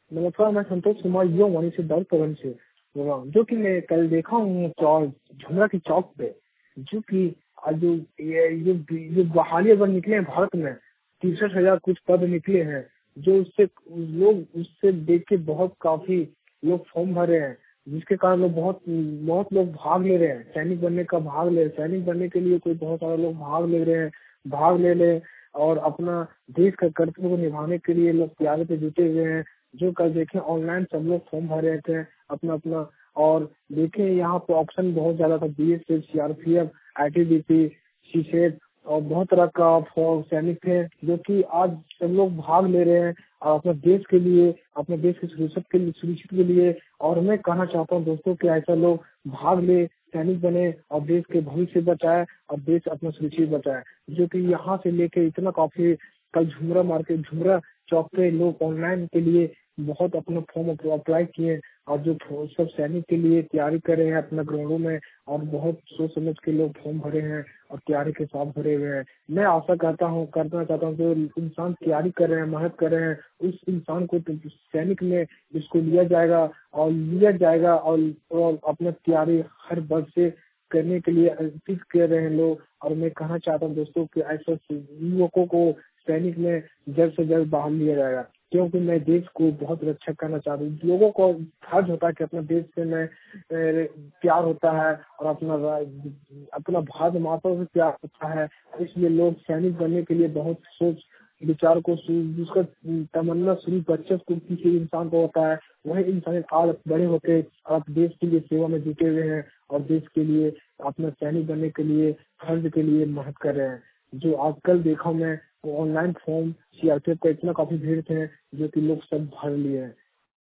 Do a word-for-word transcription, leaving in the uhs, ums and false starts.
नमस्कार, मैं संतोष कुमार युवा वाणी से दर्द पवन से बोल रहा हूँ। जो कि मैं कल देखा हूँ चौक झुमरा की चौक पे, जो कि आज जो ये जो जो बहाली अगर निकले हैं भारत में तिरसठ हजार कुछ पद निकले हैं, जो उससे लोग उससे देख के बहुत काफी लोग फॉर्म भर रहे हैं, जिसके कारण लोग बहुत बहुत लोग भाग ले रहे हैं। सैनिक बनने का भाग ले सैनिक बनने के लिए कोई बहुत सारे लोग भाग ले रहे हैं भाग ले ले और अपना देश का कर्तव्य को निभाने के लिए लोग तैयारी पे जुटे हुए हैं। जो कल देखे ऑनलाइन सब लोग फॉर्म भर रहे थे अपना अपना, और देखे यहाँ पे ऑप्शन बहुत ज्यादा था, B S F, C R P F, I T B P, CSAT और बहुत तरह का सैनिक थे, जो कि आज सब लोग भाग ले रहे हैं और अपने देश के लिए, अपने देश की सुरक्षा के लिए सुरक्षित के लिए। और मैं कहना चाहता हूँ दोस्तों कि ऐसा लोग भाग ले, सैनिक बने और देश के भविष्य बचाए और देश अपना सुरक्षित बचाए। जो कि यहाँ से लेके इतना काफी कल झुमरा मार्केट झुमरा चौक पे लोग ऑनलाइन के लिए बहुत अपना फॉर्म अप्लाई किए और जो सब सैनिक के लिए तैयारी कर रहे हैं अपना ग्राउंडों में, और बहुत सोच समझ के लोग फॉर्म भरे हैं और तैयारी के साथ भरे हुए हैं। मैं आशा करता हूँ करना चाहता हूँ जो इंसान तैयारी कर रहे हैं, मेहनत कर रहे हैं, उस इंसान को तो सैनिक में इसको लिया जाएगा और लिया जाएगा और, और अपना तैयारी हर वर्ष से करने के लिए अर्पित कर रहे हैं लोग। और मैं कहना चाहता हूँ दोस्तों कि ऐसे युवकों को सैनिक में जल्द से जल्द बाहर लिया जाएगा, क्योंकि मैं देश को बहुत रक्षा करना चाहता हूँ। लोगों को फर्ज होता है कि अपने देश से मैं प्यार होता है और अपना अपना भारत माता से प्यार होता है, इसलिए लोग सैनिक बनने के लिए बहुत सोच विचार को जिसका तमन्ना शुरू बच्चे को किसी इंसान को होता है, वही इंसान आज बड़े होते अब देश के लिए सेवा में जुटे हुए हैं और देश के लिए अपना सैनिक बनने के लिए फर्ज के लिए मेहनत कर रहे हैं। जो आजकल देखा मैं online form C R P F का इतना काफी भीड़ थे, जो कि लोग सब भर लिए हैं।